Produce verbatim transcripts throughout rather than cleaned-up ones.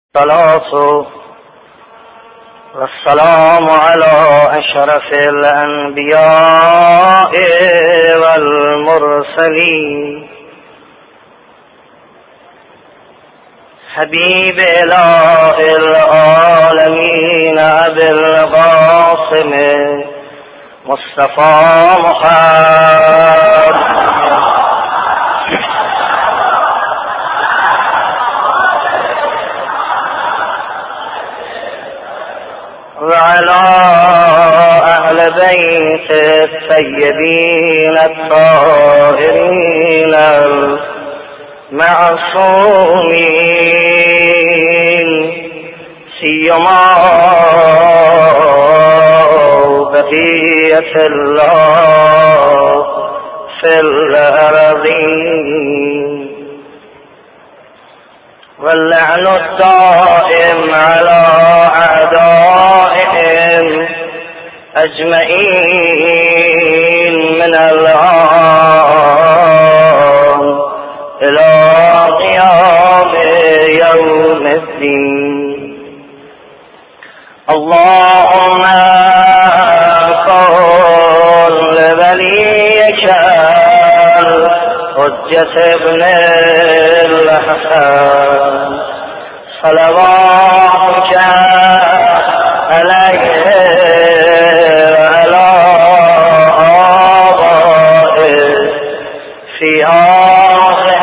الصلاة والسلام على أشرف الأنبياء والمرسلين حبيب إله العالمين أبي القاسم مصطفى محمد وعلى أهل بيت الطيبين الطاهرين المعصومين سيما بقية الله في الأرضين واللعن الدائم على أعدائهم أجمعين من الآن إلى قيام يوم الدين. اللهم كن لوليك حجة ابن الحسن صلواتك عليه وعلى آبائه في آخر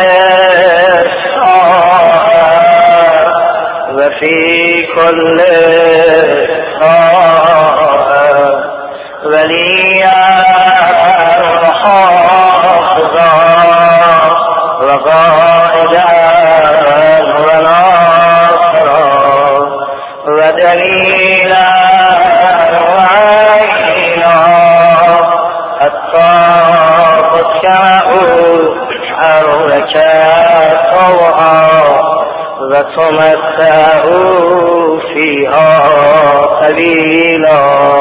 الساعة وفي كل ساعة وليا وحافظا وقائدا وناصرا ودليلا وعينا حتى تتكأوا أرضك طوعا وتمتعوا فيها قليلا.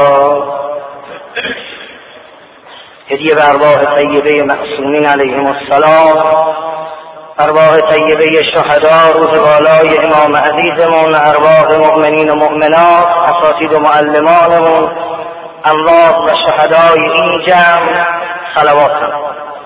هدیه به ارواح طیبه معصومین علیهم السلام، ارواح طیبه شهدا روز بالای امام عزیزمون، ارواح مؤمنین و مؤمنات، اساتید و معلمانمون، اموات و شهدای این جمع صلوات کنید.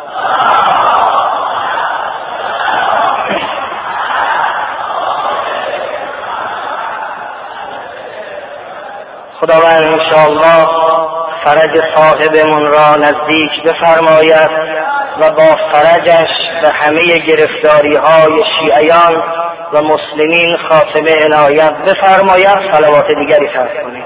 خداوند انشاءالله فرج صاحبمون را نزدیک بفرماید و با فرجش به همه گرفتاری های شیعیان و مسلمین خاتمه عنایت بفرماید. صلوات دیگری فرض کنید.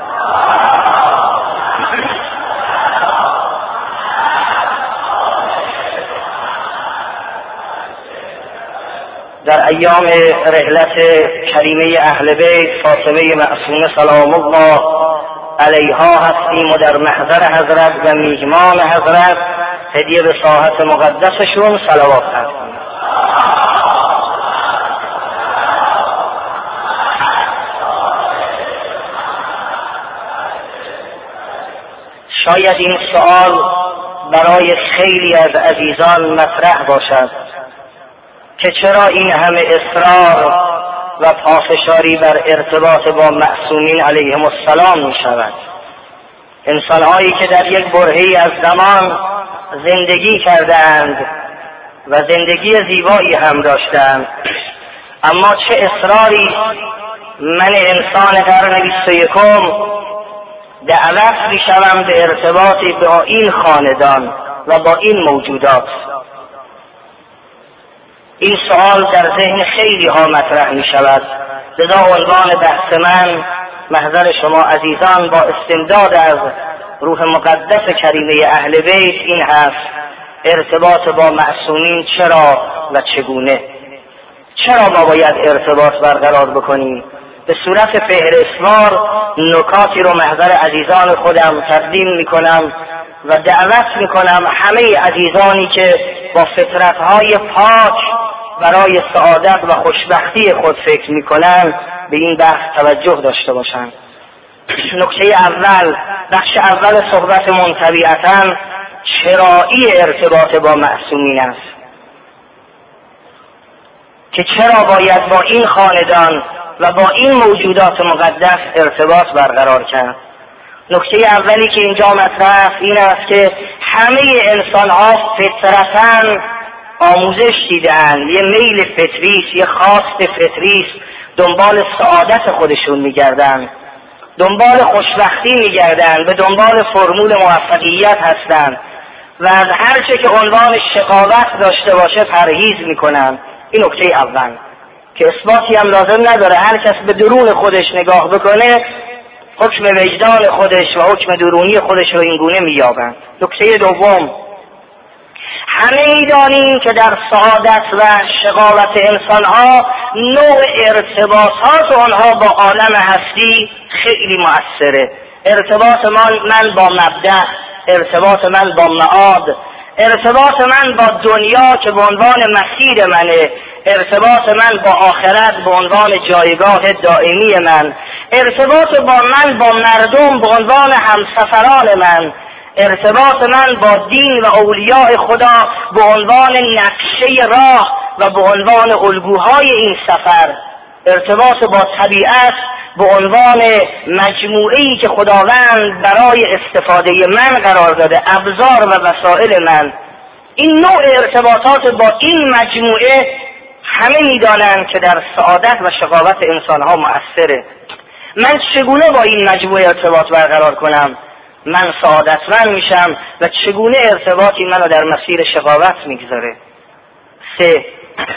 در ایام رحلت کریمه اهل بیت فاطمه معصومه سلام الله علیها هستیم و در محضر حضرت و میهمان حضرت هدیه به ساحت مقدسشون صلوات کنیم. شاید این سوال برای خیلی از عزیزان مطرح باشد که چرا این همه اصرار و پافشاری بر ارتباط با معصومین علیهم السلام می شود؟ انسانهایی که در یک برهه‌ای از زمان زندگی کردند و زندگی زیبایی هم داشتند، اما چه اصراری من انسان قرن بیست و یکم دعوت می شوم به ارتباطی با این خاندان و با این موجودات؟ این سوال در ذهن خیلی ها مطرح می شود. لذا عنوان بحث من محضر شما عزیزان با استمداد از روح مقدس کریمه اهل بیت این هست: ارتباط با معصومین چرا و چگونه؟ چرا ما باید ارتباط برقرار بکنیم؟ به صورت فهرستوار نکاتی رو محضر عزیزان خودم تقدیم می کنم و دعوت می کنم همه عزیزانی که با فطرتهای پاک برای سعادت و خوشبختی خود فکر می کنند به این بحث توجه داشته باشند. نکته اول، بخش اول صحبتمون طبیعتاً چرایی ارتباط با معصومین است که چرا باید با این خاندان و با این موجودات مقدس ارتباط برقرار کرد. نکته اولی که اینجا مطرح این است که همه انسان ها فطرتاً آموزش دیدن، یه میل فطریست، یه خواست فطریست، دنبال سعادت خودشون میگردن، دنبال خوشبختی میگردن، به دنبال فرمول موفقیت هستن و از هر چه که عنوان شقاوت داشته باشه پرهیز میکنن. این نکته اول که اثباتی هم لازم نداره، هر کس به درون خودش نگاه بکنه حکم وجدان خودش و حکم درونی خودش رو اینگونه مییابند. نکته دوم، همه می‌دانیم که در سعادت و شقاوت انسان‌ها نوع ارتباطات آنها با عالم هستی خیلی مؤثره. ارتباط من با مبدأ، ارتباط من با معاد، ارتباط من با دنیا که به عنوان مسیر منه، ارتباط من با آخرت به عنوان جایگاه دائمی من، ارتباط با من با مردم به عنوان همسفران من، ارتباط من با دین و اولیاء خدا به عنوان نقشه راه و به عنوان الگوهای این سفر، ارتباط با طبیعت به عنوان مجموعه‌ای که خداوند برای استفاده من قرار داده، ابزار و وسایل من. این نوع ارتباطات با این مجموعه همه می‌دانند که در سعادت و شقاوت انسان‌ها مؤثره. من چگونه با این مجموعه ارتباط برقرار کنم؟ من سعادتمند میشم و چگونه ارتباطی منو در مسیر شقاوت میگذاره؟ سه،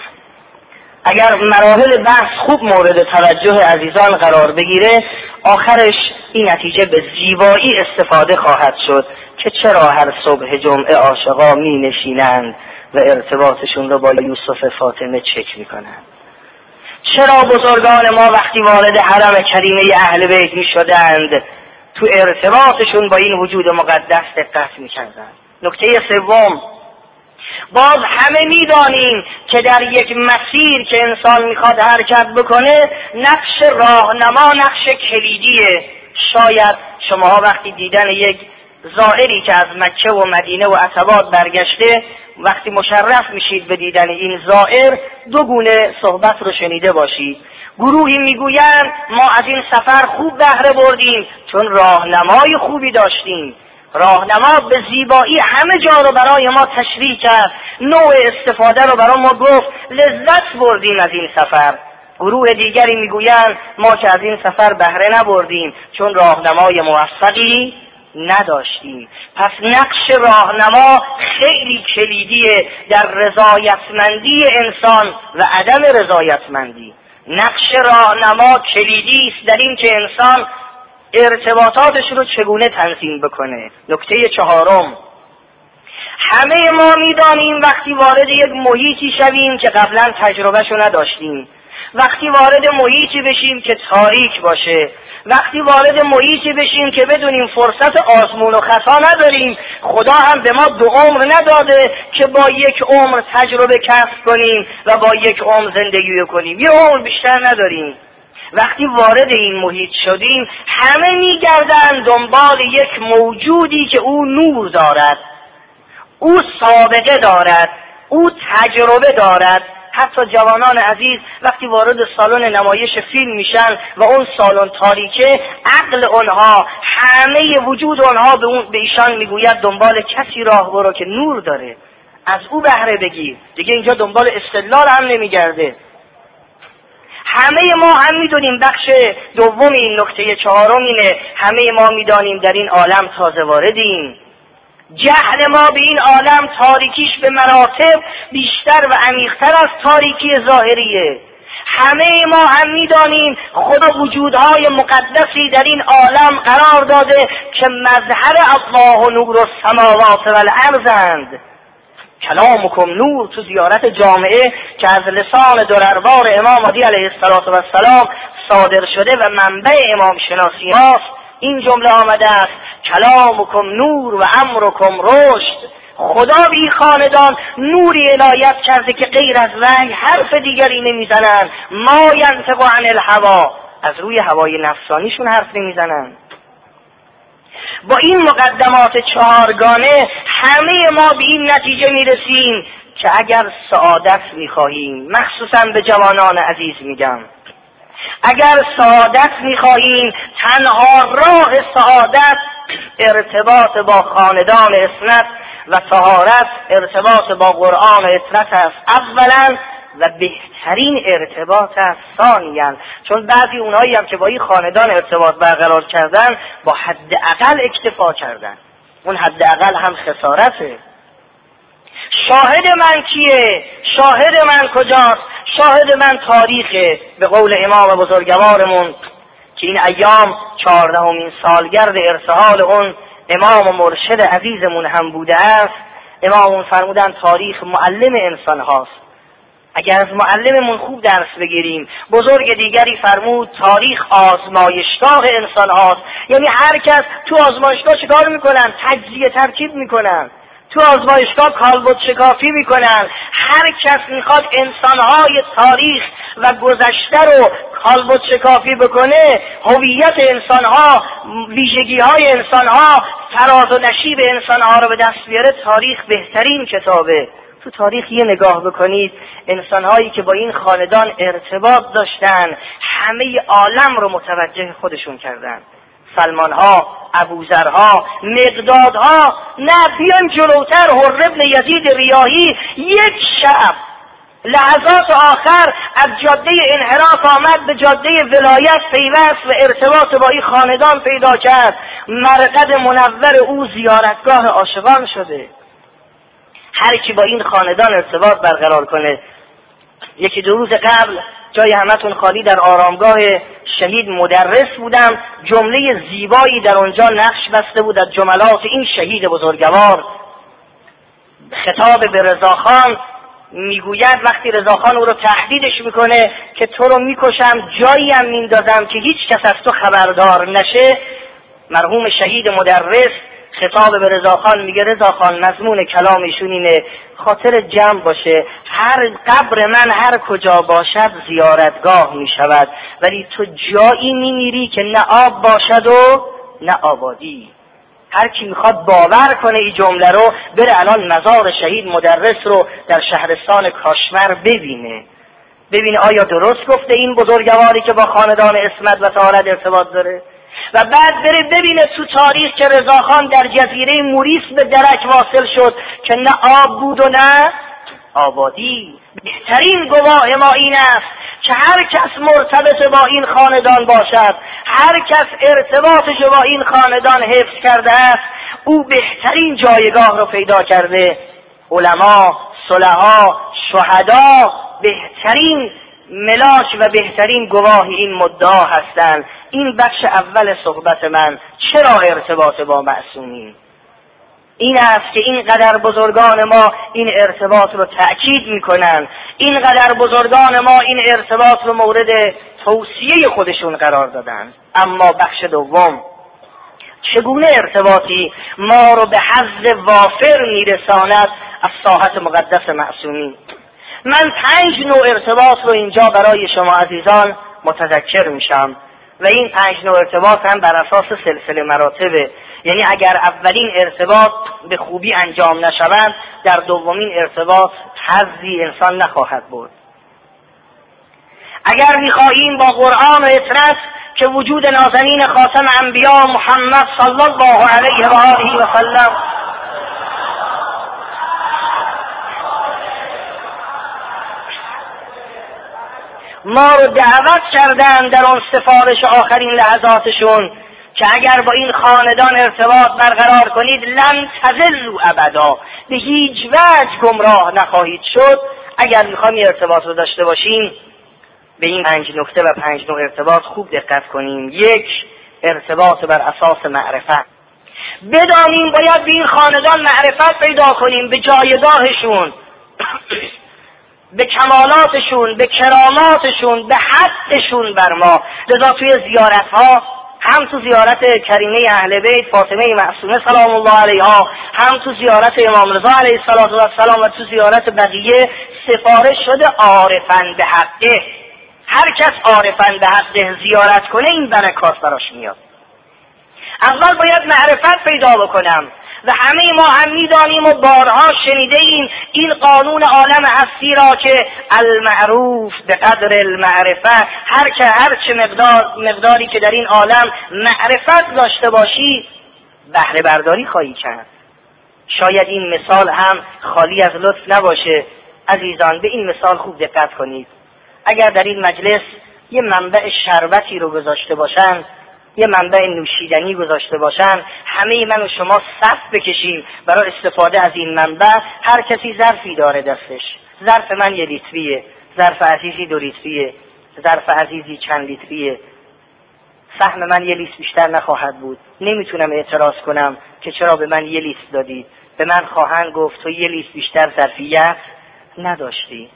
اگر مراحل بحث خوب مورد توجه عزیزان قرار بگیره، آخرش این نتیجه به زیبایی استفاده خواهد شد که چرا هر صبح جمعه عاشقا می نشینند و ارتباطشون رو با یوسف فاطمه چک میکنند. چرا بزرگان ما وقتی وارد حرم کریمه اهل بیت می شدند تو ارتباطشون با این وجود مقدس دقت می‌کردند. نکته سوم، باز همه می‌دانیم که در یک مسیر که انسان می‌خواد حرکت بکنه، نقش راهنما نقش کلیدیه. شاید شماها وقتی دیدن یک زائری که از مکه و مدینه و عتبات برگشته، وقتی مشرف میشید به دیدن این زائر، دو گونه صحبت رو شنیده باشید. گروهی میگویند ما از این سفر خوب بهره بردیم چون راهنمای خوبی داشتیم، راهنما به زیبایی همه جا رو برای ما تشریح کرد، نوع استفاده رو برای ما گفت، لذت بردیم از این سفر. گروه دیگری میگویند ما که از این سفر بهره نبردیم چون راهنمای موفقی نداشتیم. پس نقش راهنما خیلی کلیدیه در رضایتمندی انسان و عدم رضایتمندی. نقش راهنما کلیدی است در این که انسان ارتباطاتش رو چگونه تنظیم بکنه. نکته چهارم، همه ما میدانیم وقتی وارد یک محیطی شویم که قبلا تجربهشو نداشتیم، وقتی وارد محیطی بشیم که تاریک باشه، وقتی وارد محیطی بشیم که بدونیم فرصت آزمون و خطا نداریم، خدا هم به ما دو عمر نداده که با یک عمر تجربه کسب کنیم و با یک عمر زندگی کنیم، یه عمر بیشتر نداریم. وقتی وارد این محیط شدیم همه میگردن دنبال یک موجودی که او نور دارد، او سابقه دارد، او تجربه دارد. حتی جوانان عزیز وقتی وارد سالن نمایش فیلم میشن و اون سالن تاریکه، عقل اونها، همه وجود اونها به اون به ایشان میگوید دنبال کسی راه برو که نور داره، از او بهره بگیر. دیگه اینجا دنبال استدلال هم نمیگرده. همه ما هم میدونیم، بخش دوم این نکته چهارم اینه، همه ما میدانیم در این عالم تازه واردیم. جهل ما به این عالم تاریکیش به مراتب بیشتر و عمیق‌تر از تاریکی ظاهریه. همه ما هم میدانیم خدا وجودهای مقدسی در این عالم قرار داده که مظهر الله و نور السماوات والارضند. کلامکم نور تو زیارت جامعه که از لسان درروار امام علی علیه السلام صادر شده و منبع امام شناسی ماست، این جمله آمده است کلامکم نور و امرکم رشد. خدا بی خاندان نوری عنایت کرده که غیر از وحی حرف دیگری نمیزنن. ما ینطق عن الهوا، از روی هوای نفسانیشون حرف نمیزنن. با این مقدمات چهارگانه همه ما به این نتیجه میرسیم که اگر سعادت میخواهیم، مخصوصا به جوانان عزیز میگم، اگر سعادت میخواهیم تنها راه سعادت ارتباط با خاندان عصمت و طهارت، ارتباط با قرآن و عترت است اولا و بهترین ارتباط است ثانیاً. چون بعضی اونایی هم که با این خاندان ارتباط برقرار کردن با حداقل اکتفا کردن، اون حداقل هم خسارته. شاهد من کیه؟ شاهد من کجاست؟ شاهد من تاریخه. به قول امام بزرگوارمون که این ایام چهاردهمین سالگرد ارتحال اون امام و مرشد عزیزمون هم بوده است، امامون فرمودن تاریخ معلم انسان هاست. اگر از معلممون خوب درس بگیریم، بزرگ دیگری فرمود تاریخ آزمایشگاه انسان هاست. یعنی هر کس تو آزمایشگاه چیکار میکنن؟ تجزیه ترکیب میکنن، تو آزمایشگاه کالبد شکافی میکنن. هر کس میخواد انسانهای تاریخ و گذشته رو کالبد شکافی بکنه، هویت انسانها، ویژگیهای انسانها، فراز و نشیب انسانها رو به دست بیاره، تاریخ بهترین کتابه. تو تاریخ یه نگاه بکنید، انسانهایی که با این خاندان ارتباط داشتن همه عالم رو متوجه خودشون کردن. سلمانها، ابوذرها، مقدادها، نه بیان جلوتر، حر ابن یزید ریاحی یک شب لحظات آخر از جاده انحراف آمد به جاده ولایت پیوست و ارتباط با این خاندان پیدا کرد. مرقد منور او زیارتگاه عاشقان شده. هر کی با این خاندان ارتباط برقرار کنه. یکی دو روز قبل جای همتون خالی در آرامگاه شهید مدرس بودم، جمله زیبایی در اونجا نقش بسته بود از جملات این شهید بزرگوار. خطاب به رضاخان میگوید وقتی رضاخان او رو تهدیدش میکنه که تو رو میکشم، جایی هم میندازم که هیچ کس از تو خبردار نشه، مرحوم شهید مدرس خطاب به رضاخان میگه رضاخان مضمون کلام ایشون اینه خاطر جمع باشه، هر قبر من هر کجا باشد زیارتگاه میشود، ولی تو جایی میمیری که نه آب باشد و نه آبادی. هر کی میخواد باور کنه این جمله رو بره الان مزار شهید مدرس رو در شهرستان کاشمر ببینه، ببینه آیا درست گفته این بزرگواری که با خاندان عصمت و طهارت ارتباط داره. و بعد بره ببینه تو تاریخ که رضاخان در جزیره موریس به درک واصل شد که نه آب بود و نه آبادی. بهترین گواه ما این است که هر کس مرتبط با این خاندان باشد، هر کس ارتباطش با این خاندان حفظ کرده است، او بهترین جایگاه رو پیدا کرده. علما، صلحا، شهدا بهترین ملاک و بهترین گواه این مدعا هستند. این بخش اول صحبت من. چرا ارتباط با معصومین؟ این است که اینقدر بزرگان ما این ارتباط رو تأکید میکنن، اینقدر بزرگان ما این ارتباط رو مورد توصیه خودشون قرار دادن. اما بخش دوم، چگونه ارتباطی ما رو به حظ وافر میرساند از ساحت مقدس معصومین؟ من پنج نوع ارتباط رو اینجا برای شما عزیزان متذکر میشم و این پنج نوع ارتباط هم بر اساس سلسله مراتبه. یعنی اگر اولین ارتباط به خوبی انجام نشود، در دومین ارتباط حظی انسان نخواهد بود. اگر میخواهیم با قرآن و عترت که وجود نازنین خاتم انبیا محمد صلی الله علیه و آله و سلم ما رو دعوت کردن در اون سفارش آخرین لحظاتشون که اگر با این خاندان ارتباط برقرار کنید لن تضلوا ابدا، به هیچ وجه گمراه نخواهید شد. اگر میخوایم ارتباط رو داشته باشیم به این پنج نکته و پنج نوع ارتباط خوب دقت کنیم. یک، ارتباط بر اساس معرفت. بدانیم باید به این خاندان معرفت پیدا کنیم، به جایگاهشون، به کمالاتشون، به کراماتشون، به حدشون بر ما. لذا توی زیارت ها، هم تو زیارت کریمه اهل بیت فاطمه معصومه سلام الله علیها، هم تو زیارت امام رضا علیه السلام و تو زیارت بقیه سفارش شده عارفن به حقه. هر کس عارفن به حقه زیارت کنه این برکات براش میاد. اول باید معرفت پیدا بکنم. و همه ما هم میدانیم و بارها شنیده ایم این قانون عالم هستی را که المعروف به قدر المعرفه، هر که هر چه مقدار مقداری که در این عالم معرفت داشته باشی بهره برداری خواهی کرد. شاید این مثال هم خالی از لطف نباشه. عزیزان به این مثال خوب دقت کنید. اگر در این مجلس یه منبع شربتی رو گذاشته باشن، یه منبع نوشیدنی گذاشته باشن، همه من و شما صف بکشیم برای استفاده از این منبع، هر کسی ظرفی داره دستش. ظرف من یه لیتریه، ظرف عزیزی دو لیتریه، ظرف عزیزی چند لیتریه. سهم من یه لیست بیشتر نخواهد بود. نمیتونم اعتراض کنم که چرا به من یه لیست دادید. به من خواهند گفت تو یه لیست بیشتر ظرفیت نداشتی.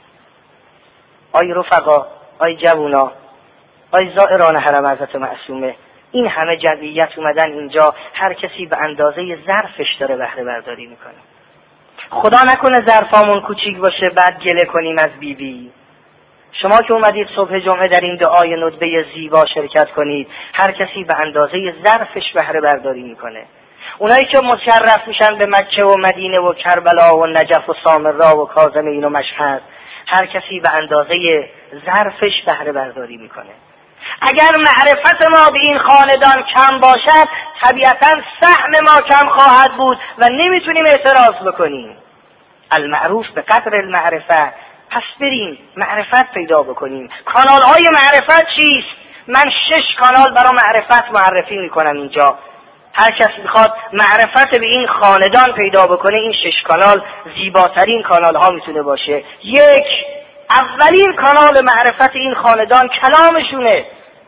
آی رفقا، آی جوونا، آی زائران حرم حضرت معصومه، این همه جمعیت اومدن اینجا، هر کسی به اندازه ظرفش داره بهره برداری میکنه. خدا نکنه ظرفامون کوچیک باشه بعد گله کنیم از بی بی. شما که اومدید صبح جمعه در این دعای ندبه زیبا شرکت کنید، هر کسی به اندازه ظرفش بهره برداری میکنه. اونایی که مشرف میشن به مکه و مدینه و کربلا و نجف و سامرا و کاظمین و مشهد، هر کسی به اندازه ظرفش بهره برداری میکنه. اگر معرفت ما به این خاندان کم باشد، طبیعتاً سهم ما کم خواهد بود و نمیتونیم اعتراض بکنیم. المعروف به قدر المعرفه. پس بریم معرفت پیدا بکنیم. کانال های معرفت چیست؟ من شش کانال برای معرفت معرفی میکنم اینجا. هر کس میخواد معرفت به این خاندان پیدا بکنه، این شش کانال زیباترین کانال ها میتونه باشه. یک، اولین کانال معرفت این خاندان کلامشونه.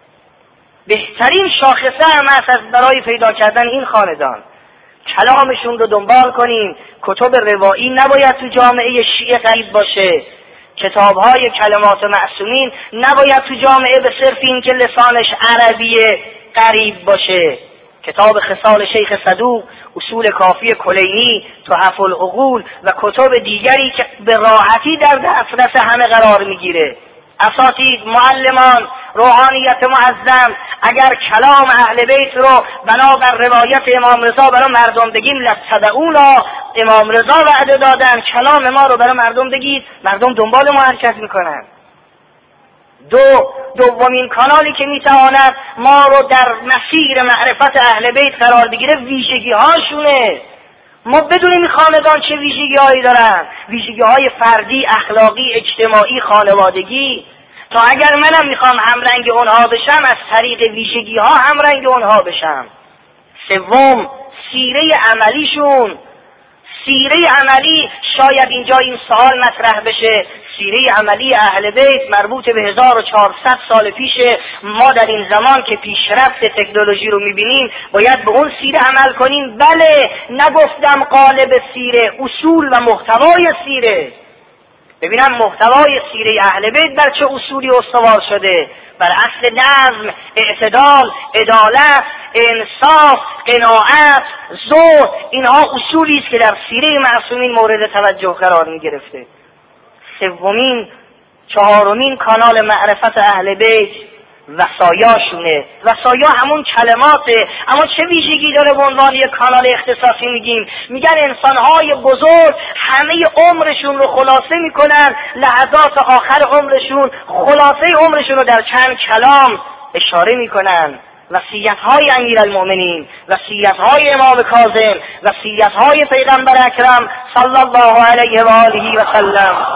بهترین شاخصه هم هست از برای پیدا کردن این خاندان. کلامشون رو دنبال کنیم. کتب روایی نباید تو جامعه شیعه غریب باشه. کتاب‌های کلمات معصومین نباید تو جامعه به صرف این که لسانش عربیه غریب باشه. کتاب خصال شیخ صدوق، اصول کافی کلینی، تحف العقول و کتب دیگری که به راحتی در دسترس همه قرار میگیره. اساتید، معلمان، روحانیت معظم، اگر کلام اهل بیت رو بنابر روایت امام رضا برای مردم بگیم لتبعونا، امام رضا وعده دادن کلام ما رو برای مردم بگید، مردم دنبال ما حرکت میکنن. دو، دومین کانالی که میتواند ما رو در مسیر معرفت اهل بیت قرار بگیره ویژگی هاشونه. ما بدونیم این خاندان چه ویژگی هایی دارن، ویژگی های فردی، اخلاقی، اجتماعی، خانوادگی، تا اگر منم میخوام همرنگ اونها بشم از طریق ویژگی ها همرنگ اونها بشم. سوم، سیره عملیشون. سیره عملی، شاید اینجا این سوال مطرح بشه، سیره عملی اهل بیت مربوط به هزار و چهارصد سال پیشه. ما در این زمان که پیشرفت تکنولوژی رو میبینیم باید به اون سیره عمل کنیم. بله، نگفتم قالب سیره، اصول و محتوای سیره. ببینم محتوای سیره اهل بیت بر چه اصولی استوار شده؟ بر اصل نظم، اعتدال، عدالت، انصاف، قناعت، زهد. اینها اصولی است که در سیره معصومین مورد توجه قرار می گرفته. سومین، چهارمین کانال معرفت اهل بیت وصایاشونه. وصایا همون کلماته، اما چه ویژگی داره به عنوان یک کانال اختصاصی میگیم؟ میگن انسانهای بزرگ همه عمرشون رو خلاصه میکنن، لحظات آخر عمرشون، خلاصه عمرشون رو در چند کلام اشاره میکنن. وصیت‌های امیرالمؤمنین، وصیت‌های امام کاظم، وصیت‌های پیغمبر اکرم صلی الله علیه و آله و سلم.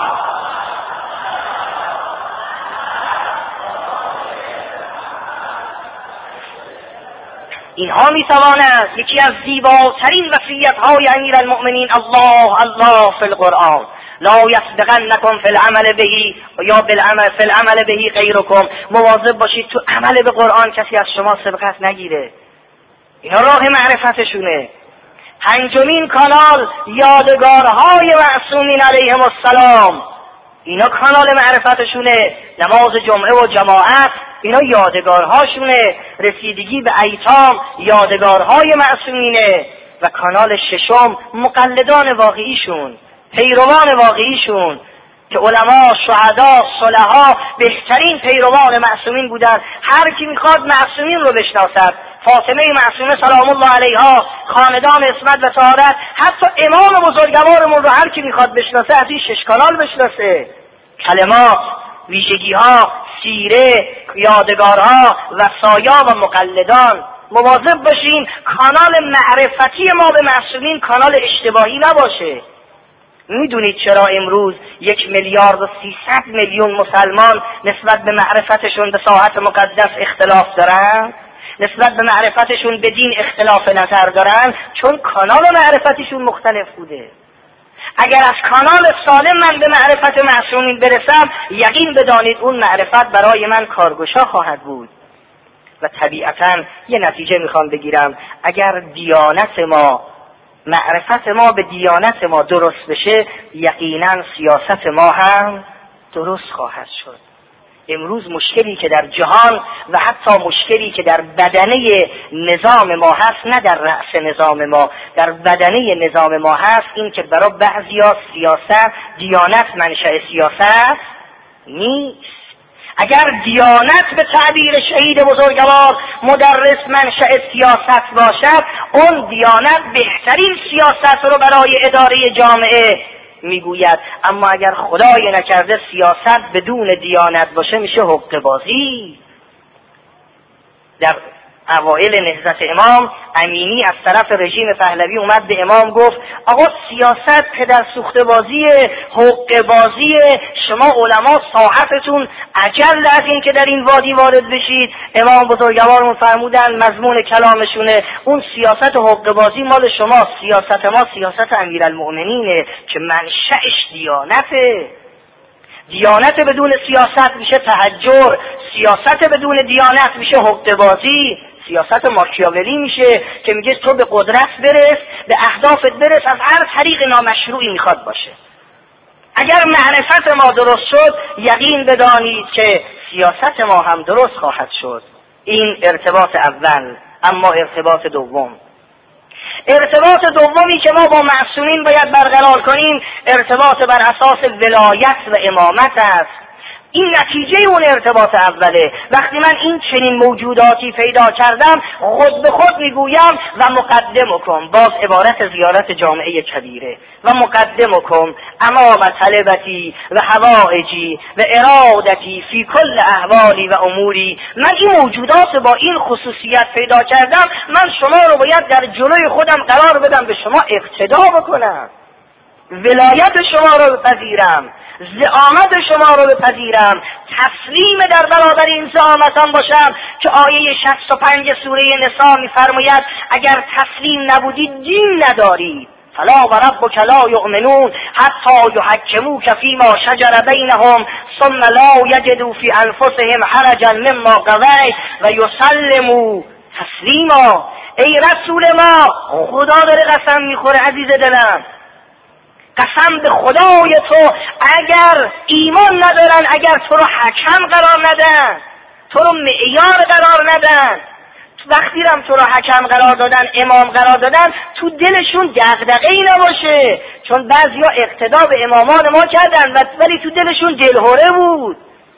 اینها میتواند یکی از زیباترین وصیت‌های امیرالمؤمنین الله الله فی القرآن لا یسبقنکم فی العمل به یا بالعمل فی العمل به غیرکم. مواظب باشید تو عمل به قرآن کسی از شما سبقت نگیره. اینا راه معرفتشونه. پنجمین کانال یادگارهای معصومین علیهم السلام. اینا کانال معرفتشونه. نماز جمعه و جماعت اینا یادگارهاشونه. رسیدگی به ایتام یادگارهای معصومینه. و کانال ششم مقلدان واقعیشون، پیروان واقعیشون. که علما، شهدا، صلحا بهترین پیروان معصومین بودند. هر کی میخواد معصومین رو بشناسد، فاطمه معصومه سلام الله علیها، خاندان عصمت و طهارت، حتی امام بزرگوارمون رو هر کی میخواد بشناسه از این شش کانال بشناسه. کلمات، ویژگی‌ها، سیره، یادگارها، وصایا و مقلدان. مواظب باشیم کانال معرفتی ما به معصومین کانال اشتباهی نباشه. میدونید چرا امروز یک میلیارد و سیصد میلیون مسلمان نسبت به معرفتشون به ساحت مقدس اختلاف دارن؟ نسبت به معرفتشون به دین اختلاف نظر دارن؟ چون کانال معرفتشون مختلف بوده. اگر از کانال سالم من به معرفت معصومین برسم، یقین بدانید اون معرفت برای من کارگشا خواهد بود. و طبیعتاً یه نتیجه میخوام بگیرم، اگر دیانت ما، معرفت ما به دیانت ما درست بشه، یقیناً سیاست ما هم درست خواهد شد. امروز مشکلی که در جهان و حتی مشکلی که در بدنه نظام ما هست، نه در رأس نظام ما، در بدنه نظام ما هست، این که برای بعضیا سیاست، دیانت منشأ سیاست نیست. اگر دیانت به تعبیر شهید بزرگوار مدرس منشأ سیاست باشد، اون دیانت بهترین سیاست رو برای اداره جامعه میگوید. اما اگر خدای نکرده سیاست بدون دیانت باشه، میشه حقه بازی. در اوایل نهضت امام امینی از طرف رژیم پهلوی اومد به امام گفت آقا سیاست پدر سوخته بازیه، حقه بازیه، شما علما ساحتتون عجل از این که در این وادی وارد بشید. امام بزرگوارمون فرمودن مضمون کلامشونه اون سیاست و حقه بازی مال شما، سیاست ما سیاست امیرالمؤمنینه که منشأش دیانته. دیانت بدون سیاست میشه تهجر، سیاست بدون دیانت میشه حقه بازی، سیاست ماکیاولی میشه که میگه تو به قدرت برس، به اهدافت برس، از هر طریق نامشروعی میخواد باشه. اگر معرفت ما درست شد، یقین بدانید که سیاست ما هم درست خواهد شد. این ارتباط اول. اما ارتباط دوم، ارتباط دومی که ما با معصومین باید برقرار کنیم، ارتباط بر اساس ولایت و امامت است. این نتیجه اون ارتباط اوله. وقتی من این چنین موجوداتی پیدا کردم، خود به خود میگویم و مقدمکم، باز عبارت زیارت جامعه کبیره، و مقدمکم اما و طلبتی و حوائجی و ارادتی فی کل احوالی و اموری. من این موجودات با این خصوصیت پیدا کردم، من شما رو باید در جلوی خودم قرار بدم، به شما اقتدا بکنم، ولایت شما رو بپذیرم، زعامت شما رو بپذیرم، تسلیم در برابر این زعامتان باشم که آیه شصت و پنج سوره نساء می‌فرماید اگر تسلیم نبودید دین ندارید. فلا و ربک لا یؤمنون حتی یحکموک فیما شجر بینهم ثم لا یجدوا فی انفسهم حرجا مما قضیت و یسلموا تسلیما. ای رسول ما، خدا داره قسم میخوره عزیز دلم، قسم به خدای تو، اگر ایمان ندارن، اگر تو رو حکم قرار ندن، تو رو معیار قرار ندن، وقتی هم تو رو حکم قرار دادن، امام قرار دادن، تو دلشون دغدغه‌ای نباشه، چون بعضیا اقتدا به امامان ما کردن ولی تو دلشون دلهره بود،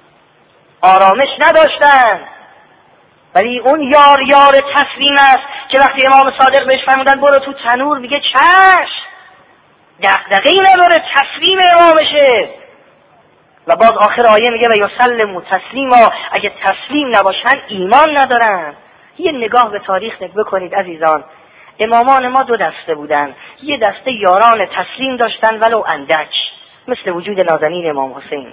آرامش نداشتن. ولی اون یار یار تسلیم است که وقتی امام صادق بهش فرمودن برو تو تنور، میگه چشم، دغدغه‌ای نداره، تسلیم امامشه. و باز آخر آیه میگه و یسلموا تسلیما، اگه تسلیم نباشن ایمان ندارن. یه نگاه به تاریخ بکنید عزیزان، امامان ما دو دسته بودن، یه دسته یاران تسلیم داشتن ولو اندک، مثل وجود نازنین امام حسین.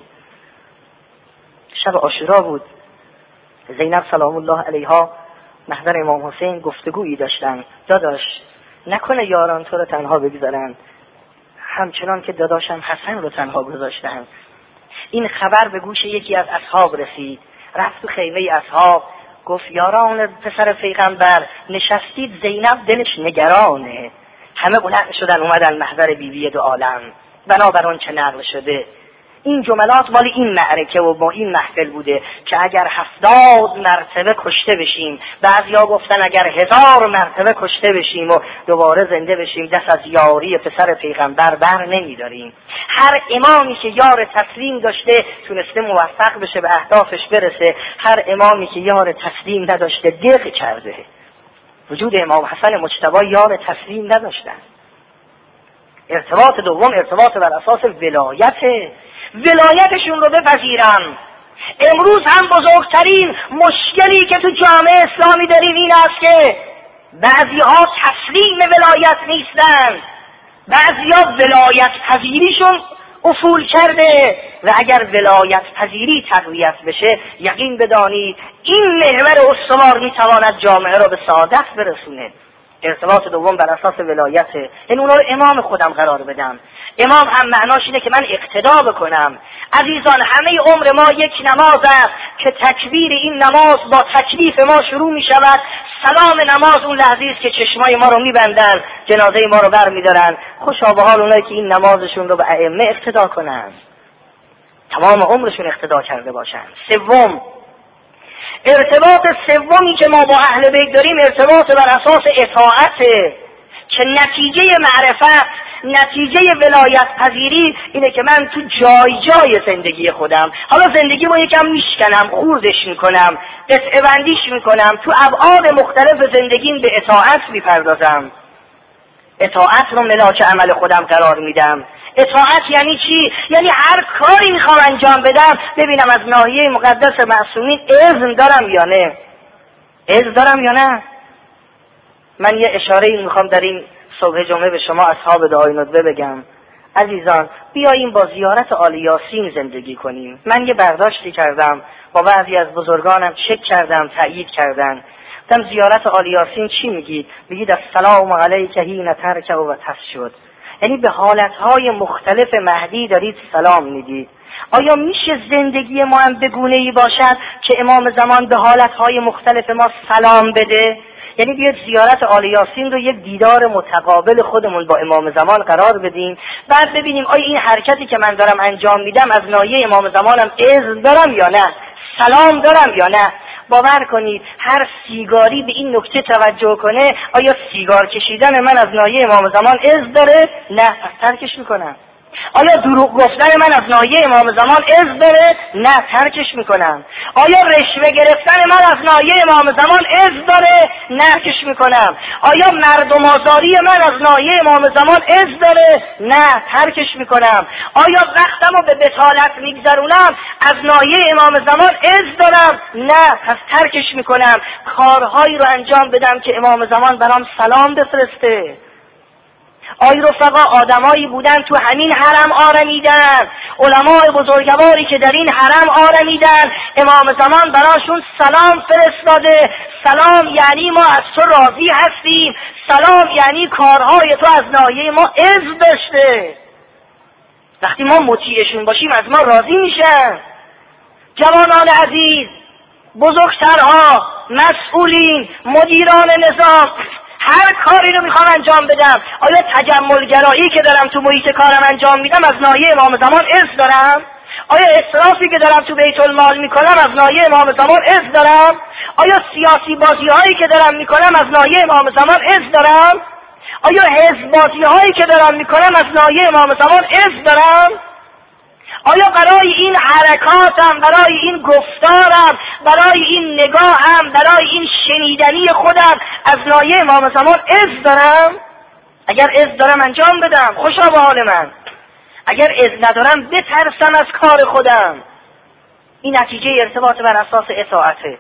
شب عاشورا بود، زینب سلام الله علیها محضر امام حسین گفتگویی داشتن، داداش نکنه یاران تو رو تنها بگذارن همچنان که داداشم حسن رو تنها گذاشتن. این خبر به گوش یکی از اصحاب رسید، رفت تو خیمه اصحاب گفت یاران پسر پیغمبر نشستید، زینب دلش نگرانه. همه بلند شدن اومدن محضر بیبی دو عالم، بنابر آن چه نقل شده. این جملات مال این معرکه و با این محفل بوده که اگر هفتاد مرتبه کشته بشیم، بعضیا گفتن اگر هزار مرتبه کشته بشیم و دوباره زنده بشیم، دست از یاری پسر پیغمبر بر نمیداریم. هر امامی که یار تسلیم داشته تونسته موفق بشه به اهدافش برسه، هر امامی که یار تسلیم نداشته دق کرده. وجود امام حسن مجتبی یار تسلیم نداشتن. ارتباط دوم ارتباط بر اساس ولایت، ولایتشون رو بپذیرن. امروز هم بزرگترین مشکلی که تو جامعه اسلامی داریم این است که بعضی‌ها تسلیم ولایت نیستن، بعضی‌ها ولایت پذیریشون افول کرده و اگر ولایت پذیری تقویت بشه یقین بدانید این محور استوار میتواند جامعه را به سعادت برسونه. ارتباط دوم بر اساس ولایته، این اونا رو امام خودم قرار بدم. امام هم معناش اینه که من اقتدا بکنم. عزیزان همه عمر ما یک نماز است که تکبیر این نماز با تکلیف ما شروع می شود. سلام نماز اون لحظه است که چشمای ما رو می بندن، جنازه ما رو بر می دارن. خوشا به حال اونایی که این نمازشون رو به ائمه اقتدا کنن، تمام عمرشون اقتدا کرده باشن. سوم، ارتباط سومی که ما با اهل بیت داریم ارتباط بر اساس اطاعته که نتیجه معرفت، نتیجه ولایت پذیری اینه که من تو جای جای زندگی خودم، حالا زندگی رو یکم میشکنم، خوردش میکنم، قطعه بندیش میکنم، تو ابعاد مختلف زندگیم به اطاعت میپردازم. اطاعت رو ملاک عمل خودم قرار میدم. اطاعت یعنی چی؟ یعنی هر کاری میخوام انجام بدم ببینم از ناحیه مقدس معصومین اذن دارم یا نه، اذن دارم یا نه. من یه اشاره میخوام در این صبح جمعه به شما اصحاب دعای ندبه بگم. عزیزان بیاییم با زیارت آل یاسین زندگی کنیم. من یه برداشتی کردم، با بعضی از بزرگانم چک کردم، تأیید کردن. دم زیارت آل یاسین چی میگید؟ میگید السلام علیک حین ترکع و تسجد، یعنی به حالتهای مختلف مهدی دارید سلام میدید. آیا میشه زندگی ما هم به گونه‌ای باشد که امام زمان به حالتهای مختلف ما سلام بده؟ یعنی بیاید زیارت آل یاسین رو یک دیدار متقابل خودمون با امام زمان قرار بدیم، بعد ببینیم آیا این حرکتی که من دارم انجام میدم از ناحیه امام زمانم اذن دارم یا نه، سلام دارم یا نه. باور کنید هر سیگاری به این نکته توجه کنه، آیا سیگار کشیدن من از ناحیه امام زمان اذن داره؟ نه، پس ترکش میکنم. آیا دروغ گفتن من از ناحیه امام زمان اذن داره؟ نه، ترکش میکنم. آیا رشوه گرفتن من از ناحیه امام زمان اذن داره؟ نه، ترکش میکنم. آیا مردم آزاری من از ناحیه امام زمان اذن داره؟ نه، ترکش میکنم. آیا وقتمو به بطالت میگذرونم از ناحیه امام زمان اذن دارم؟ نه، پس ترکش میکنم. کارهایی رو انجام بدم که امام زمان برام سلام بفرسته. آی رفقا، آدمایی بودن تو همین حرم آرمیدن، علمای بزرگواری که در این حرم آرمیدن، امام زمان براشون سلام فرستاده. سلام یعنی ما از تو راضی هستیم، سلام یعنی کارهای تو از ناحیه ما اذن داشته. وقتی ما مطیعشون باشیم از ما راضی میشن. جوانان عزیز، بزرگترها، مسئولین، مدیران نظام، هر کاری رو میخوام انجام بدم، آیا تجملگرایی که دارم تو محیط کارم انجام میدم از ناحیه امام زمان اذن دارم؟ آیا اسرافی که دارم تو بیت المال میکنم از ناحیه امام زمان اذن دارم؟ آیا سیاسی بازی هایی که دارم میکنم از ناحیه امام زمان اذن دارم؟ آیا حزب بازی هایی که دارم میکنم از ناحیه امام زمان اذن دارم؟ آیا برای این حرکاتم، برای این گفتارم، برای این نگاهم، برای این شنیدنی خودم از ناحیه امام زمان اذن دارم؟ اگر اذن دارم انجام بدم، خوشا به حال من. اگر اذن ندارم بترسم از کار خودم. این نتیجه ارتباط بر اساس اطاعته.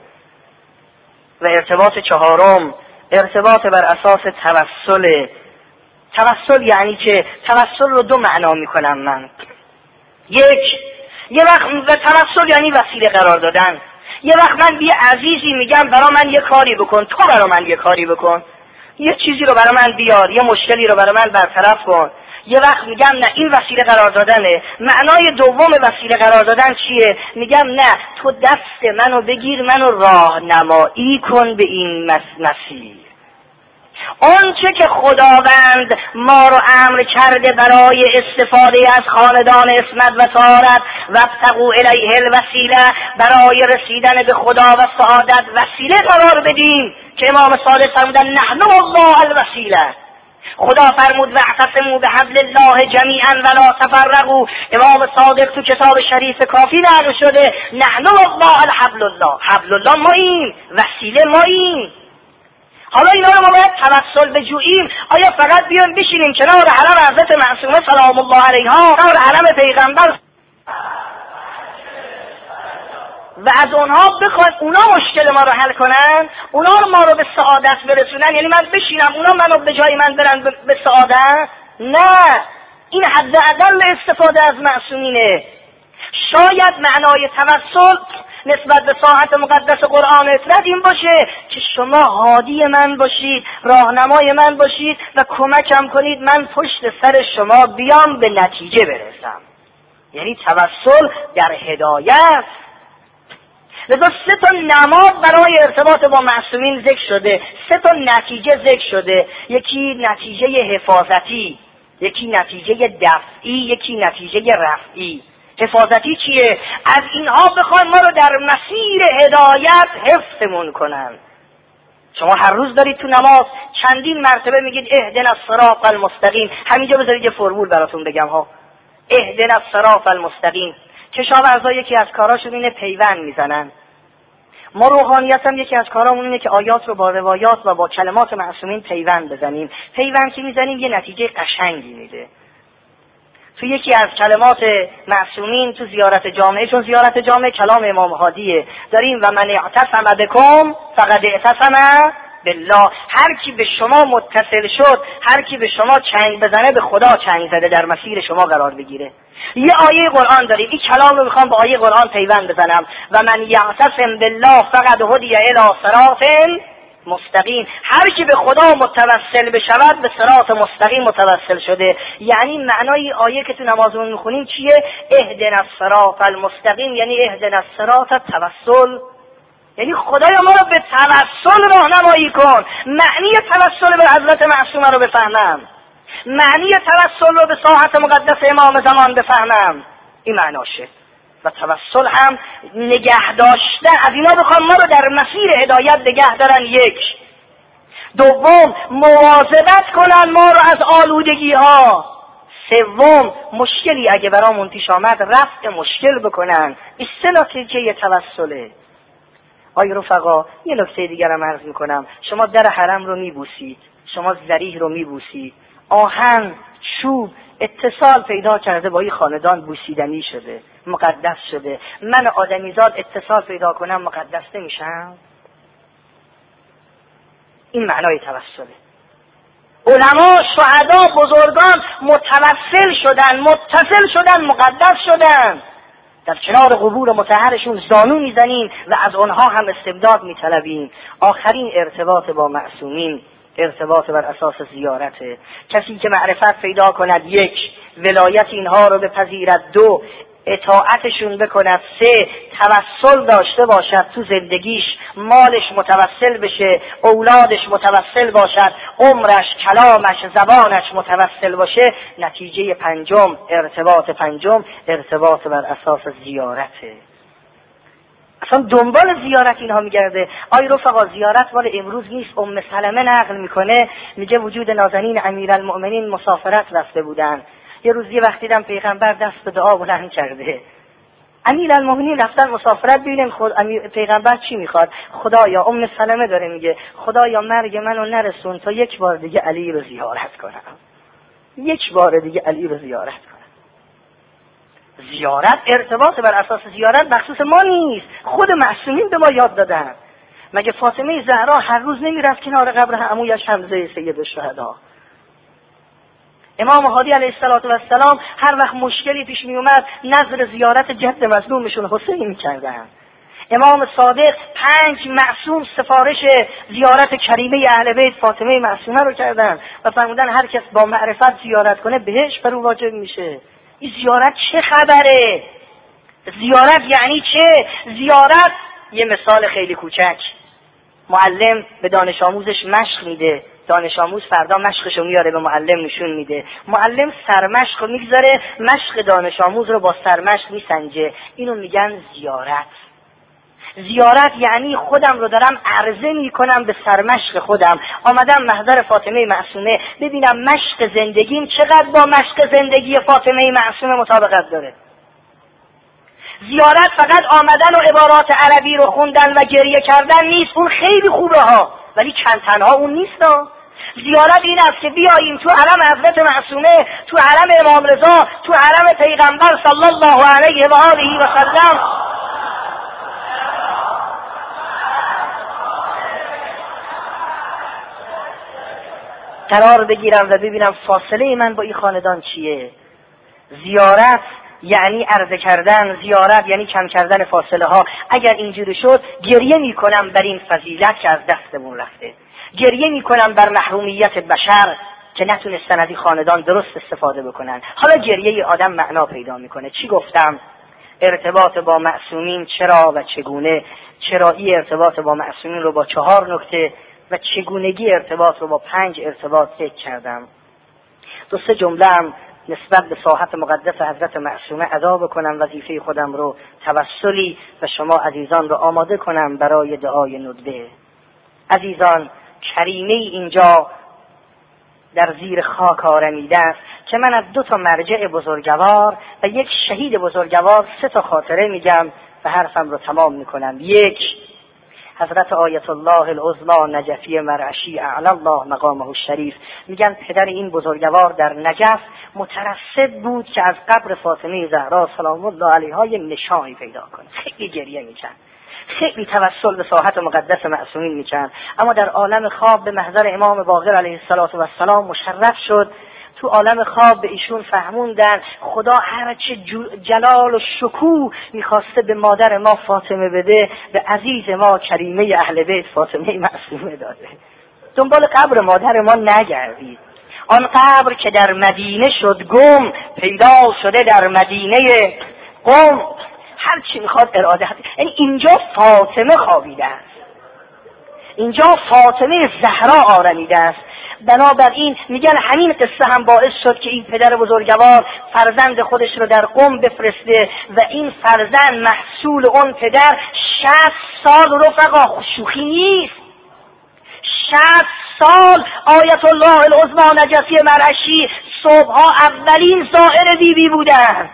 و ارتباط چهارم ارتباط بر اساس توسل. توسل یعنی که توسل رو دو معنا میکنم من. یک، یه وقت و توسل یعنی وسیله قرار دادن. یه وقت من به عزیزی میگم برای من یه کاری بکن، تو برای من یه کاری بکن، یه چیزی رو برای من بیار، یه مشکلی رو برای من برطرف کن. یه وقت میگم نه، این وسیله قرار دادنه. معنای دوم وسیله قرار دادن چیه؟ میگم نه، تو دست منو بگیر، منو راهنمایی کن به این مسیر. آنچه که خداوند ما رو امر کرده برای استفاده از خاندان عصمت و طهارت و ابتغوا الیه الوسیله، برای رسیدن به خدا و سعادت وسیله قرار بدیم که امام صادق فرمودن نحن الله الوسیله. خدا فرمود واعتصموا بحبل الله جمیعا ولا تفرقوا. امام صادق تو کتاب شریف کافی نقل شده نحن الله الحبل الله، حبل الله ما این، وسیله ما این. حالا اینا رو ما باید توسل بجوییم. آیا فقط بیان بشینیم کنار حرم حضرت معصومه سلام الله علیها، کنار حرم پیغمبر و از اونها بخواد اونا مشکل ما رو حل کنن، اونا رو ما رو به سعادت برسونن؟ یعنی من بشینم اونا منو به جای من برن به سعادت؟ نه، این حداقل استفاده از معصومینه. شاید معنای توسل نسبت به ساعت مقدس قرآن اطلاع این باشه که شما هادی من باشید، راهنمای من باشید و کمکم کنید من پشت سر شما بیام به نتیجه برسم. یعنی توسل در هدایت. لذا سه تا نماد برای ارتباط با معصومین ذکر شده، سه تا نتیجه ذکر شده. یکی نتیجه حفاظتی، یکی نتیجه دفعی، یکی نتیجه رفعی. حفاظتی چیه؟ از اینها بخوایم ما رو در مسیر هدایت حفظمون کنن. شما هر روز دارید تو نماز چندین مرتبه میگید اهدنا الصراط المستقیم. همینجا بذارید یه فرمول براتون بگم ها. اهدنا الصراط المستقیم. کشاورزا یکی از کاراشون اینه پیوند میزنن. ما روحانیت هم یکی از کارامون اینه که آیات رو با روایات و با کلمات معصومین پیوند بزنیم. پیوند که میزنیم یه نتیجه قشنگی میده. تو یکی از کلمات معصومین تو زیارت جامعه، چون زیارت جامعه کلام امام هادیه، داریم و من اعتصم بکم فقد اعتصم بالله. هر کی به شما متصل شد، هر کی به شما چنگ بزنه به خدا چنگ زده، در مسیر شما قرار بگیره. یه آیه قرآن داریم، این کلام رو میخوام با آیه قرآن پیوند بزنم و من یعتصم بالله فقد هدی الی صراط مستقیم. هر کی به خدا متوسل بشود به صراط مستقیم متوسل شده. یعنی معنای آیه که تو نمازمون میخونیم چیه؟ اهدنا الصراط المستقیم، یعنی اهدنا الصراط توسل، یعنی خدایا ما رو به توسل راهنمایی کن. معنی توسل به حضرت معصومه رو بفهمم، معنی توسل رو به ساحت مقدس امام زمان بفهمم، این معناشه. و توسل هم نگه داشتن، از اینا بخوام ما رو در مسیر هدایت نگه دارن. یک. دوم، مواظبت کنن ما رو از آلودگی ها. سوم، مشکلی اگه برامون پیش آمد رفع مشکل بکنن. این سه نتیجه توسله. آی رفقا، یه نکته دیگر هم عرض میکنم. شما در حرم رو میبوسید، شما ذریح رو میبوسید، آهن، چوب اتصال پیدا کرده با این خاندان، بوسیدنی شده، مقدس شده. من آدمیزاد اتصال پیدا کنم مقدس نمیشم؟ این معنای توسله. علما، شهدا، بزرگان متوسل شدن، متصل شدن، مقدس شدن. در کنار قبور مطهرشون زانو میزنیم و از آنها هم استمداد میطلبیم. آخرین ارتباط با معصومین ارتباط بر اساس زیارته. کسی که معرفت پیدا کند، یک، ولایت اینها رو بپذیرد، دو، اطاعتشون بکند، سه، توسل داشته باشد تو زندگیش، مالش متوسل بشه، اولادش متوسل باشد، عمرش، کلامش، زبانش متوسل باشه. نتیجه پنجم، ارتباط پنجم، ارتباط بر اساس زیارته. اصلا دنبال زیارت اینها میگرده. آی رفقا، زیارت مال امروز نیست. ام سلمه نقل میکنه، میگه وجود نازنین امیرالمؤمنین مسافرت رفته بودن. یه روز یه وقتی دیدم پیغمبر دست به دعا بلند کرده. امیرالمؤمنین رفتن مسافرت، ببینن خود پیغمبر چی میخواد. خدایا، ام سلمه داره میگه خدایا مرگ منو نرسون تا یک بار دیگه علی رو زیارت کنم، یک بار دیگه علی رو زیارت کنم. زیارت، ارتباط بر اساس زیارت مخصوص ما نیست، خود معصومین به ما یاد دادن. مگه فاطمه زهرا هر روز نمیرفت کنار قبر عمویش حمزه سید الشهدا؟ امام هادی علیه السلام هر وقت مشکلی پیش می اومد نظر زیارت جد مظلومشون حسین میکردن. امام صادق پنج معصوم سفارش زیارت کریمه اهل بیت فاطمه معصومه رو کردن و فرمودن هر کس با معرفت زیارت کنه بهش بر او واجب میشه. این زیارت چه خبره؟ زیارت یعنی چه؟ زیارت، یه مثال خیلی کوچک، معلم به دانش آموزش مشق میده دانش آموز فردا مشقشو میاره به معلم نشون میده، معلم سرمشق رو میگذاره، مشق دانش آموز رو با سرمشق میسنجه. اینو میگن زیارت. زیارت یعنی خودم رو دارم عرضه میکنم به سرمشق خودم. آمدم محضر فاطمه معصومه ببینم مشق زندگیم چقدر با مشق زندگی فاطمه معصومه مطابقت داره. زیارت فقط آمدن و عبارات عربی رو خوندن و گریه کردن نیست، اون خیلی خوبه ها، ولی چند تنها اون نیست ها. زیارت این است که بیاییم تو حرم حضرت معصومه، تو حرم امام رضا، تو حرم پیغمبر صلی الله علیه و آله و سلم قرار بگیرم و ببینم فاصله من با این خاندان چیه. زیارت یعنی عرضه کردن، زیارت یعنی کم کردن فاصله ها. اگر اینجوری شد گریه می کنم بر این فضیلت که از دستمون رفته، گریه می کنم بر محرومیت بشر که نتونستن از این خاندان درست استفاده بکنن. حالا گریه آدم معنا پیدا میکنه. چی گفتم؟ ارتباط با معصومین چرا و چگونه، چرایی ارتباط با معصومین رو با چهار نکته و چگونگی ارتباط رو با پنج ارتباط ذکر کردم. دو سه جمله هم نسبت به ساحت مقدس حضرت معصومه ادا بکنم، وظیفه خودم رو توسلی و شما عزیزان رو آماده کنم برای دعای ندبه. عزیزان، کریمه اینجا در زیر خاک آرمیده است که من از دو تا مرجع بزرگوار و یک شهید بزرگوار سه تا خاطره میگم و حرفم رو تمام میکنم. یک، حضرت آیت الله العظمی نجفی مرعشی اعلی الله مقامه الشریف، میگن پدر این بزرگوار در نجف مترصد بود که از قبر فاطمه زهرا سلام الله علیها یه نشانی پیدا کنه. خیلی گریه میکرد، خیلی توسل به ساحت مقدس معصومین میکرد، اما در عالم خواب به محضر امام باقر علیه السلام مشرف شد. تو عالم خواب به ایشون فهموندن خدا هرچه جلال و شکوه میخواسته به مادر ما فاطمه بده به عزیز ما کریمه اهل بیت فاطمه معصومه داده. دنبال قبر مادر ما نگردید. آن قبر که در مدینه شد گم، پیدا شده در مدینه قم. هر چی میخواد اراده هست. یعنی اینجا فاطمه خوابیده است، اینجا فاطمه زهرا آرمیده است. بنابراین میگن همین قصه هم باعث شد که این پدر بزرگوار فرزند خودش رو در قم بفرسته و این فرزند محصول اون پدر شصت سال رفقا شوخی نیست. شصت سال آیت الله العظمی نجفی مرعشی صبحها اولین زائر بیبی بودن.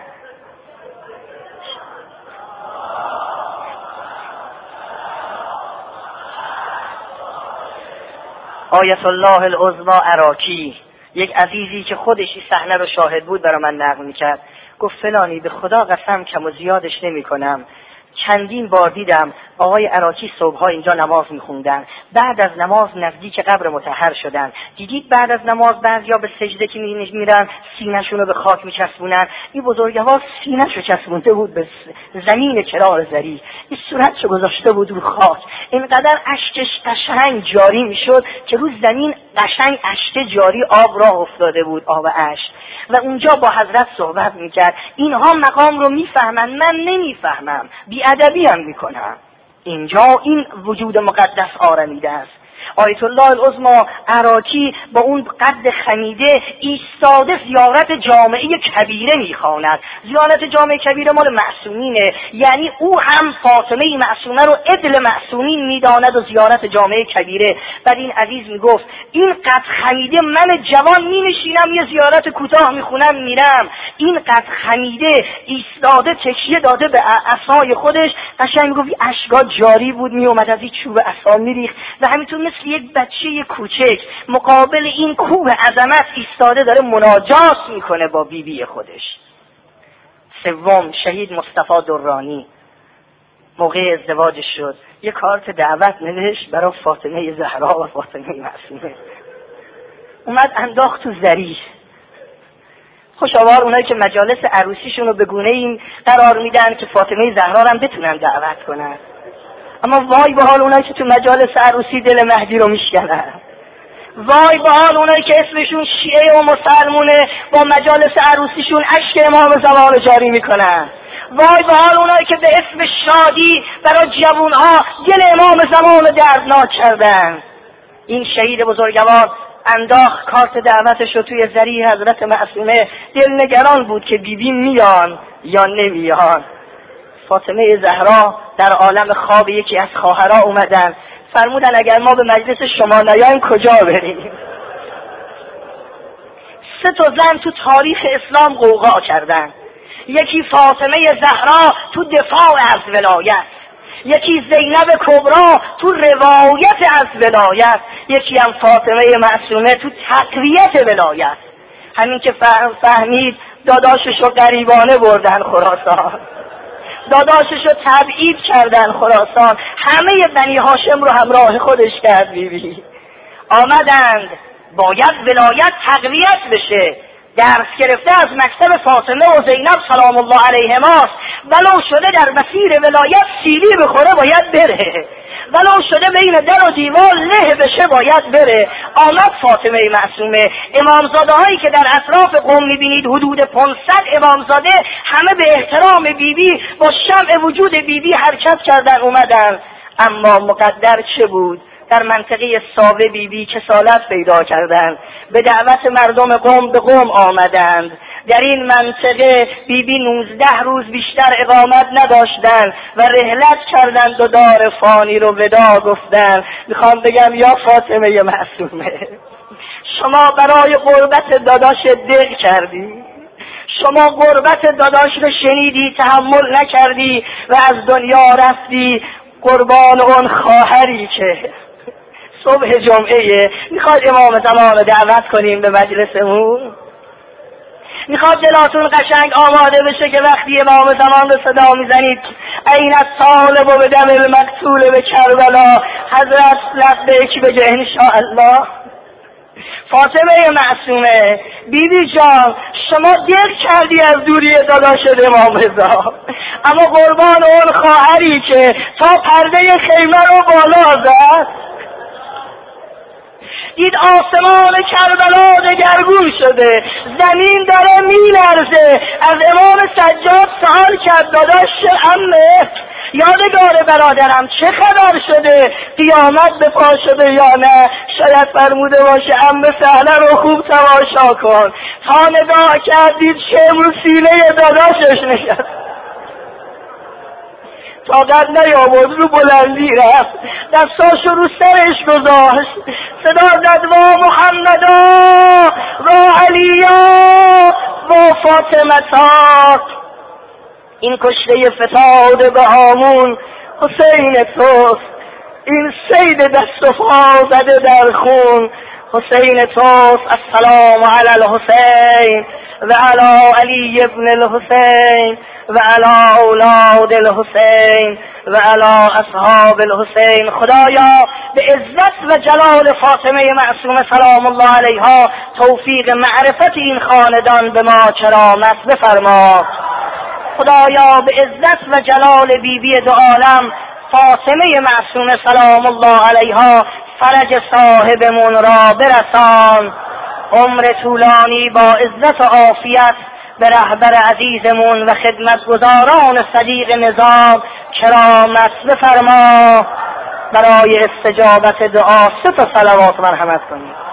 آیت الله العظمی عراقی، یک عزیزی که خودش این صحنه رو شاهد بود برای من نقل میکرد، گفت فلانی به خدا قسم کم و زیادش نمی کنم، چندین بار دیدم آقای عراقی صبحها اینجا نماز میخوندن، بعد از نماز نزدیک قبر مطهر شدن. دیدید بعد از نماز بعضیا به سجده که میرن سینه‌شون رو به خاک میچسبونن. این بزرگوار سینه‌شو چسبونده بود به زمین کرار زری، این صورتشو گذاشته بود رو خاک، اینقدر اشکش قشنگ جاری میشد که رو زمین قشنگ اشک جاری آب راه افتاده بود، آب اشک. و اونجا با حضرت صحبت میکرد. اینها مقام رو میفهمن، من نمیفهمم، بی‌ادبی هم میکنم. اینجا این وجود مقدس آرمیده است. آیت الله العظمی عراقی با اون قد خمیده ایستاده زیارت جامعه کبیره میخواند. زیارت جامعه کبیره مال معصومینه، یعنی او هم فاطمه معصومه رو عدل معصومین میداند و زیارت جامعه کبیره. بعد این عزیز میگفت این قد خمیده من جوان مینشینم یه زیارت کوتاه میخونم میرم، این قد خمیده ایستاده تکیه داده به عصای خودش، قشنگ میگفت اشکا جاری بود میومد از این چوب عصا میریخت و همینطور مثل یک بچه کوچک مقابل این کوه عظمت ایستاده داره مناجات میکنه با بیبی بی خودش. سوم، شهید مصطفی درانی موقع ازدواجش شد یه کارت دعوت نوشت برای فاطمه زهرا و فاطمه معصومه، اومد انداخت تو زری. خوشاوار اونایی که مجالس عروسیشون رو به گونه این قرار میدن که فاطمه زهرا رو هم بتونن دعوت کنن، اما وای به حال اونایی که تو مجالس عروسی دل مهدی رو میشکنن. وای به حال اونایی که اسمشون شیعه و مسلمونه با مجالس عروسیشون اشک امام زمان جاری میکنن. وای به حال اونایی که به اسم شادی برای جوانها دل امام زمان دردناک کردن. این شهید بزرگوار انداخت کارت دعوتش رو توی ذریع حضرت معصومه. دلنگران بود که بیبی میان یا نمیان. فاطمه زهرا در عالم خواب یکی از خواهرها اومدن، فرمودن اگر ما به مجلس شما نیایم کجا بریم؟ سه تا زن تو تاریخ اسلام غوغا کردن. یکی فاطمه زهرا تو دفاع از ولایت، یکی زینب کبرا تو روایت از ولایت، یکی هم فاطمه معصومه تو تقویت ولایت. همین که فهمید داداششو غریبانه بردن خراسان، داداششو تبعید کردن خراسان، همه بنی هاشم رو همراه خودش کرد. بیبی آمدند باید ولایت تقویت بشه. درس گرفته از مکتب فاطمه و زینب سلام الله علیهما، ولو شده در مسیر ولایت سیلی بخوره باید بره، ولو شده بین در و دیوار له بشه باید بره. آمد فاطمه معصومه. امامزاده هایی که در اطراف قم میبینید حدود پانصد امامزاده، همه به احترام بیبی بی با شمع وجود بیبی بی حرکت کردن اومدن. اما مقدر چه بود؟ در منطقه ساوه بیبی بی کسالت پیدا کردند، به دعوت مردم قم به قم آمدند. در این منطقه بیبی بی نوزده روز بیشتر اقامت نداشتند و رحلت کردند و دار فانی رو ودا گفتند. میخوام بگم یا فاطمه معصومه، شما برای قربت داداش دق کردی، شما قربت داداش رو شنیدی تحمل نکردی و از دنیا رفتی. قربان اون خواهری که صبح جمعه میخواد امام زمان رو دعوت کنیم به مجلسمون، میخواد دلاتون قشنگ آماده بشه که وقتی امام زمان رو صدا میزنید این الطالب و به دم المقتول به کربلا، حضرت لبیک بگه انشاءالله. فاطمه معصومه بیبی جان، شما دق کردی از دوری داداش امام رضا، اما قربان اون خواهری که تا پرده خیمه رو بالا زد، دید آسمان کربلا دگرگون شده، زمین داره میلرزه. از امام سجاد سوال کرد داداش عمه، یادگار برادرم چه خبر شده؟ قیامت به پا شده یا نه؟ شاید فرموده باشه عمه صحنه رو خوب تماشا کن. تا نگاه کردید شم رو سینه داداشش نشست، طاقت نیاورد رو بلندی رفت، دستاشو رو سرش گذاشت، صدا زد وا محمدا وا علیا وا فاطمتا. این کشته فتاد به هامون حسین توست، این سید دست و پا زده در خون حسین توست. السلام علی الحسین و علی علی ابن الحسین و علی اولاد الحسین و علی اصحاب الحسین. خدایا به عزت و جلال فاطمه معصومه سلام الله علیها توفیق معرفت این خاندان به ما کرامت بفرما. خدایا به عزت و جلال بیبی بی دو عالم فاطمه معصومه سلام الله علیها فرج صاحبمون را برسان. عمر طولانی با عزت و عافیت به رهبر عزیزمون و خدمتگزاران صدیق نظام کرامت بفرما. برای استجابت دعا سه تا صلوات مرحمت کنید.